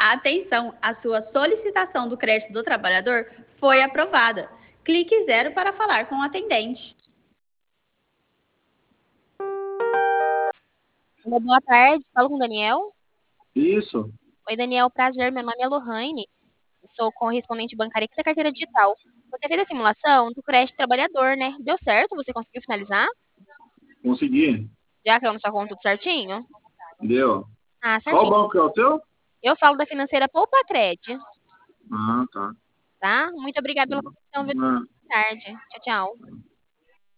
Atenção, a sua solicitação do crédito do trabalhador foi aprovada. Clique 0 para falar com o atendente. Boa tarde, falo com o Daniel. Isso. Oi, Daniel, prazer. Meu nome é Lohane. Sou correspondente bancária aqui da carteira digital. Você fez a simulação do crédito trabalhador, né? Deu certo? Você conseguiu finalizar? Consegui. Já caiu na sua conta tudo certinho? Deu. Ah, Qual certinho. banco é o teu? Eu falo da financeira Poupacred, Ah, tá. tá? Muito obrigada pela atenção, viu? Ah. Boa tarde. Tchau, tchau.